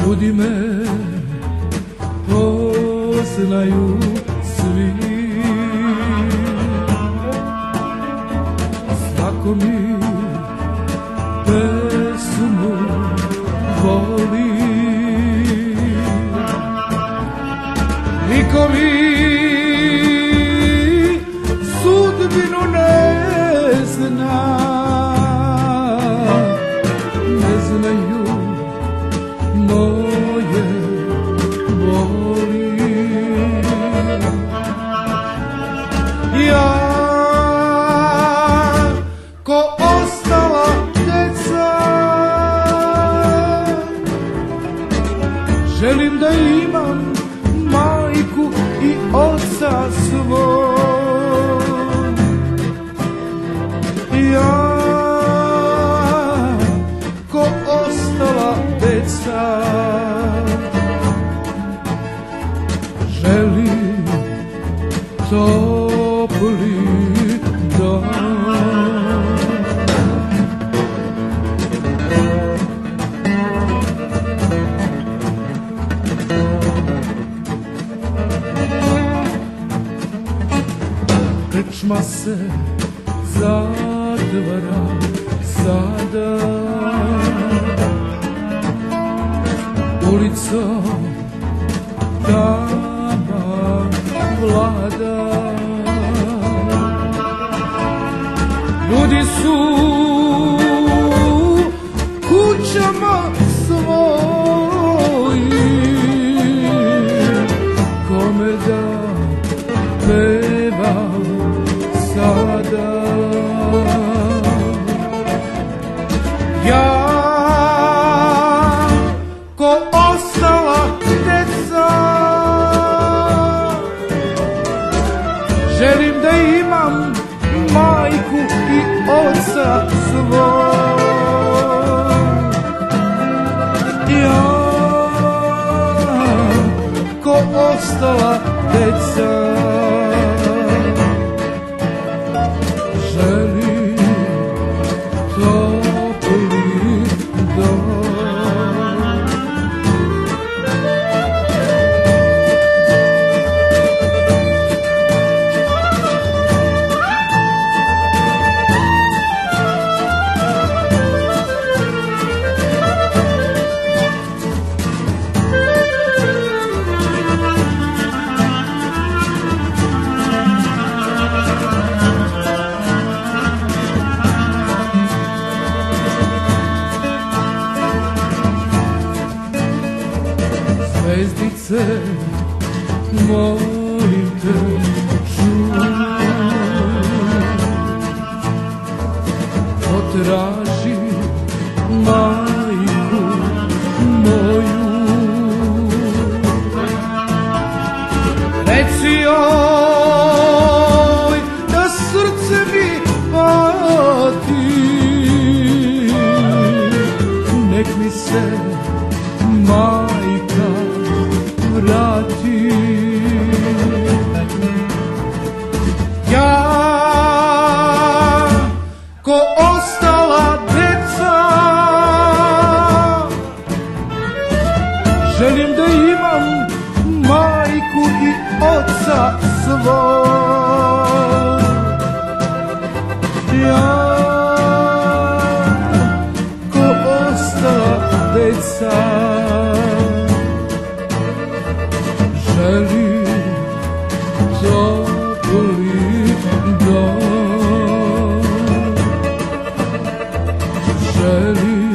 Ljudi me poznaju svi, svako mi pesmu voli, niko mi sudbinu ne zna, ne znaju moje boli. Ja ko ostala deca želim da imam majku i oca svog. Ja ko ostala deca želim topli dom. Krčma se zatvara sada, ulicom tama vlada. Ljudi su kućama svojim, kome da pevam sada. Ja ko ostala deca želim da imam majku i oca svog. Ja ko ostala deca želim topli dom. Zvezdice, molim te, čuj, potraži majku moju. Reci joj da srce mi pati, nek mi se majka vrati. Ja ko ostala deca želim da imam majku i oca svog. Ja ko ostala deca želim topli dom. Želim